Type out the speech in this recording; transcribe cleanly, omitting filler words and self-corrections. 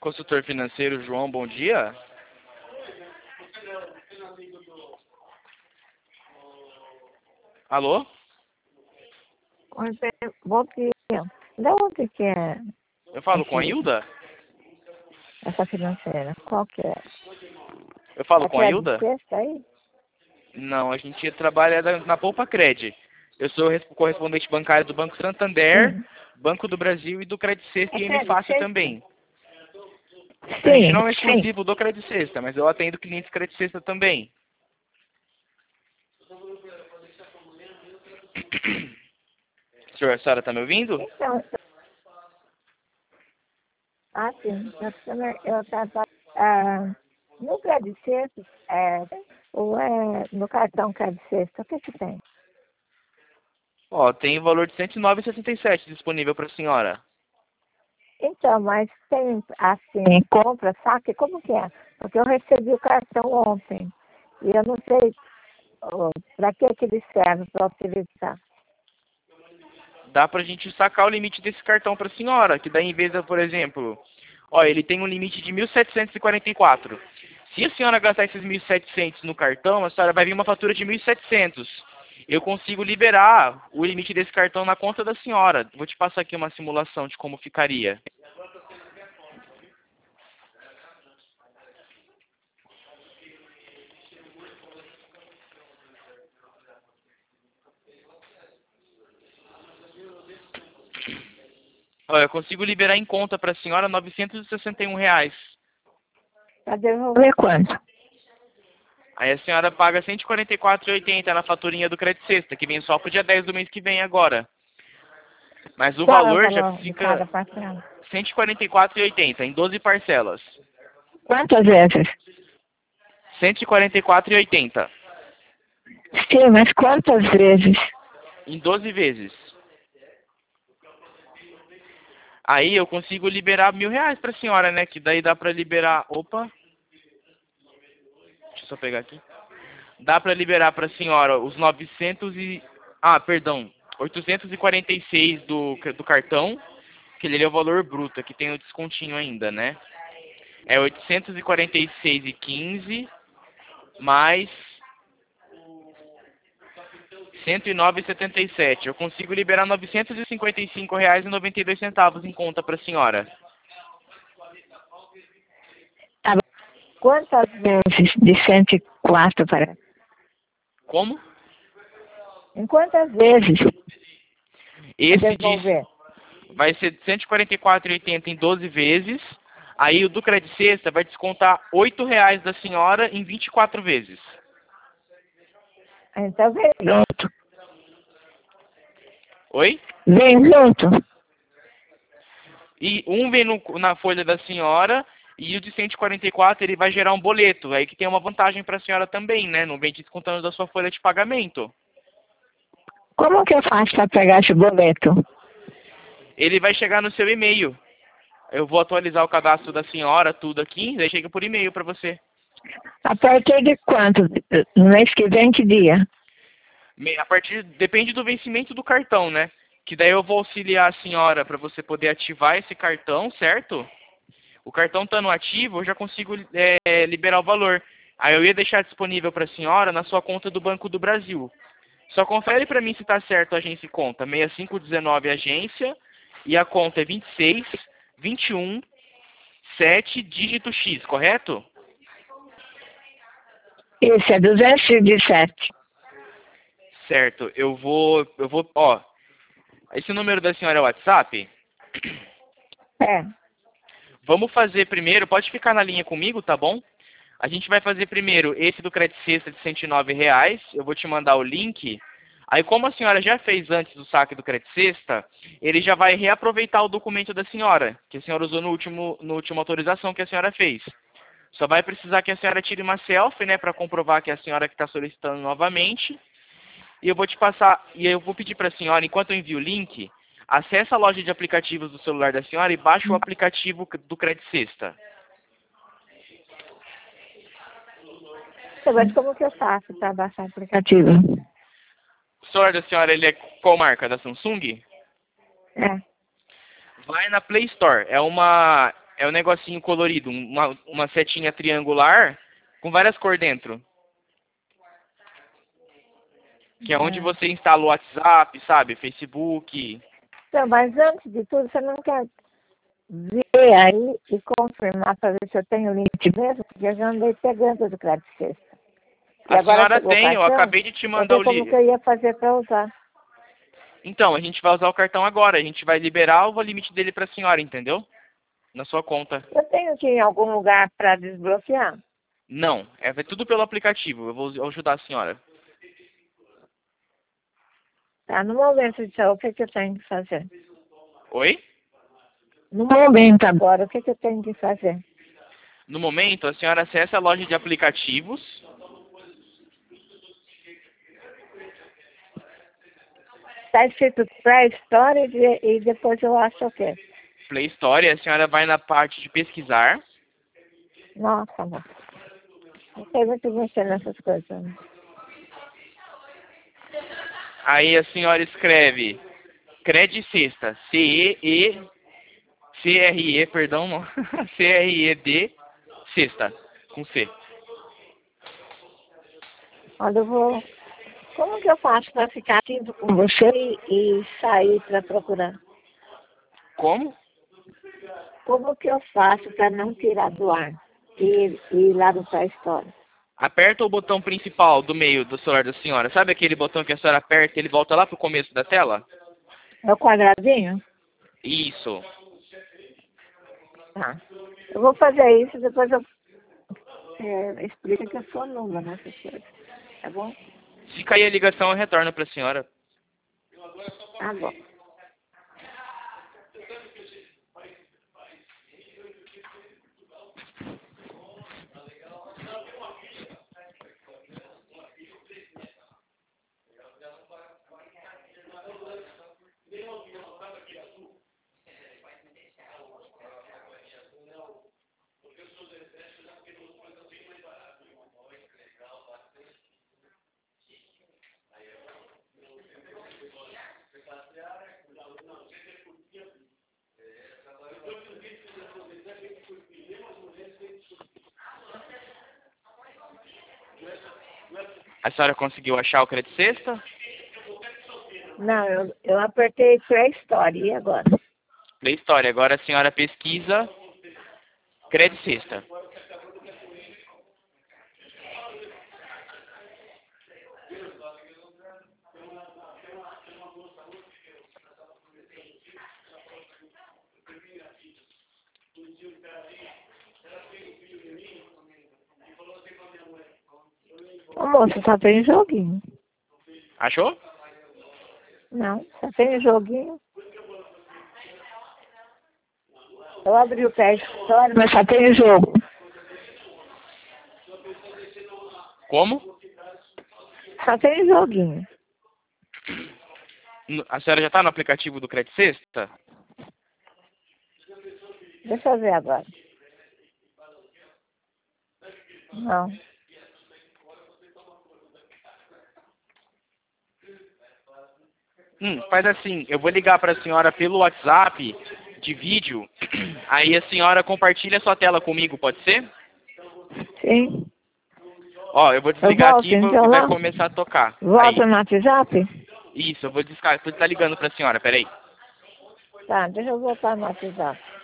Consultor financeiro João, bom dia. Alô? Oi, bom dia. De onde que é Eu falo com a Hilda? essa financeira? Qual que é? Eu falo É com a crédito Hilda? sexta aí? Não, a gente trabalha na Poupa Cred. Eu sou correspondente bancário do Banco Santander, Sim. Banco do Brasil e do Credit Sexta É e crédito Fácil sexta? também. A gente Sim, não é sim. exclusivo do Credit Sexta, mas eu atendo clientes Credit Sexta também. A senhora tá me ouvindo? Então, sim. Eu trabalho no crédito sexta, ou é no cartão crédito sexta, o que que tem? Ó, tem o valor de R$ 109,67 disponível para a senhora. Então, mas tem, assim, compra, saque, como que é? Porque eu recebi o cartão ontem, e eu não sei para que ele serve para utilizar. Dá pra gente sacar o limite desse cartão para a senhora, que daí em vez de, por exemplo, ó, ele tem um limite de 1.744. Se a senhora gastar esses 1.700 no cartão, a senhora vai vir uma fatura de 1.700. Eu consigo liberar o limite desse cartão na conta da senhora. Vou te passar aqui uma simulação de como ficaria. Ó, eu consigo liberar em conta para a senhora R$ 961. Para devolver quanto? Aí a senhora paga R$ 144,80 na faturinha do Credit Sexta, que vem só pro dia 10 do mês que vem agora. Mas o Qual é o valor já valor de fica cada parcela? R$ 144,80 em 12 parcelas. Quantas vezes? R$ 144,80 Sim, mas quantas vezes? em 12 vezes. Aí eu consigo liberar R$ 1.000 para a senhora, né? Que daí dá para liberar... Opa! Deixa eu só pegar aqui. Dá para liberar para a senhora os 900 e... Ah, perdão. 846 do cartão, que ele é o valor bruto, aqui tem o descontinho ainda, né? É 846,15 mais 109,77. Eu consigo liberar R$ 955,92 em conta para a senhora. Tá bom. Quantas vezes de 104 para... Como? Em quantas vezes Esse devolver? vai ser R$ 144,80 em 12 vezes. Aí o do Credit Sexta vai descontar R$ 8,00 da senhora em 24 vezes. Então vem junto. Oi? Vem junto. E um vem na folha da senhora e o de 144 ele vai gerar um boleto. Aí que tem uma vantagem para a senhora também, né? Não vem descontando da sua folha de pagamento. Como que eu faço para pegar esse boleto? Ele vai chegar no seu e-mail. Eu vou atualizar o cadastro da senhora, tudo aqui, daí chega por e-mail para você. A partir de quanto? No mês que vem, que dia? Depende do vencimento do cartão, né? Que daí eu vou auxiliar a senhora para você poder ativar esse cartão, certo? O cartão estando ativo, eu já consigo liberar o valor. Aí eu ia deixar disponível para a senhora na sua conta do Banco do Brasil. Só confere para mim se está certo a agência e conta. 6519 agência e a conta é 26 21 7 dígito X, correto? Isso, é 217. Certo. Ó, esse número da senhora é o WhatsApp? É. Vamos fazer primeiro, pode ficar na linha comigo, tá bom? A gente vai fazer primeiro esse do Credit Sexta de R$ 109,00. Eu vou te mandar o link. Aí, como a senhora já fez antes do saque do Credit Sexta, ele já vai reaproveitar o documento da senhora, que a senhora usou no última autorização que a senhora fez. Só vai precisar que a senhora tire uma selfie, né, para comprovar que é a senhora que está solicitando novamente. E eu vou te passar, e eu vou pedir para a senhora, enquanto eu envio o link, acesse a loja de aplicativos do celular da senhora e baixe o aplicativo do Credit Sexta. Mas como que eu faço para baixar o aplicativo? O celular da senhora, ele é qual marca? Da Samsung? É. Vai na Play Store. É uma É um negocinho colorido, uma setinha triangular com várias cores dentro. Que é onde você instala o WhatsApp, sabe? Facebook. Então, mas antes de tudo, você não quer ver aí e confirmar para ver se eu tenho link mesmo, porque eu já andei pegando do crédito sexta. E A agora senhora chegou o tem, eu cartão, acabei de te eu mandar sei o como link. que eu ia fazer para usar. Então, a gente vai usar o cartão agora. A gente vai liberar o limite dele para a senhora, entendeu? Na sua conta. Eu tenho que ir em algum lugar para desbloquear? Não, é tudo pelo aplicativo. Eu vou ajudar a senhora. Tá, no momento, então, o que, que eu tenho que fazer? Oi? No momento agora, o que, que eu tenho que fazer? No momento, a senhora acessa a loja de aplicativos. Está escrito pré-storage e depois eu acho o quê? Play Store, a senhora vai na parte de pesquisar. Nossa, amor. Não sei muito mexer nessas coisas. Né? Aí a senhora escreve Cred Sexta, C-R-E, perdão, não. C-R-E-D, Sexta, com C. Olha, eu vou... Como que eu faço para ficar ativo com você e sair para procurar? Como? Como que eu faço para não tirar do ar e ir lá no pré-storage? Aperta o botão principal do meio do celular da senhora. Sabe aquele botão que a senhora aperta e ele volta lá pro começo da tela? É o quadradinho? Isso. Tá. Eu vou fazer isso, depois eu explico que eu sou nula nessas coisas. Tá bom? Se cair a ligação, eu retorno pra senhora. Tá bom. A senhora conseguiu achar o Cred Sexta? Não, eu apertei pré-storage. E agora? Play Store. Agora a senhora pesquisa Cred Sexta. Ô, moça, só tem joguinho. Achou? Não, só tem joguinho. Eu abri o pré-storage, mas só tem jogo. Como? Só tem joguinho. A senhora já está no aplicativo do Cred Sexta? Deixa eu ver agora. Não. Faz assim, eu vou ligar para a senhora pelo WhatsApp de vídeo, aí a senhora compartilha a sua tela comigo, pode ser? Sim. Ó, eu vou desligar volto, aqui e então, vai lá? começar a tocar. Volta Aí. no WhatsApp? Isso, eu vou desligar, vou estar ligando para a senhora, peraí. Tá, deixa eu voltar no WhatsApp.